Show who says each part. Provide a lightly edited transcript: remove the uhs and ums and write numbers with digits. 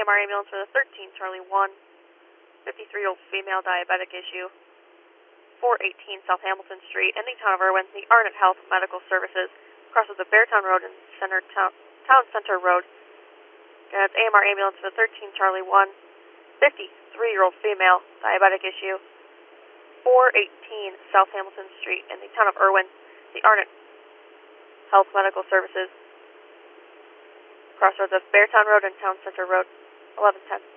Speaker 1: AMR ambulance for the 13 Charlie 1, 53-year-old female diabetic issue, 418 South Hamilton Street, in the town of Irwin, the Arnott Health Medical Services, crosses the Beartown Road and Town Center Road. And that's AMR ambulance for the 13 Charlie 1, 53-year-old female diabetic issue, 418 South Hamilton Street, in the town of Irwin, the Arnott Health Medical Services, crossroads of Beartown Road and Town Center Road, 1110.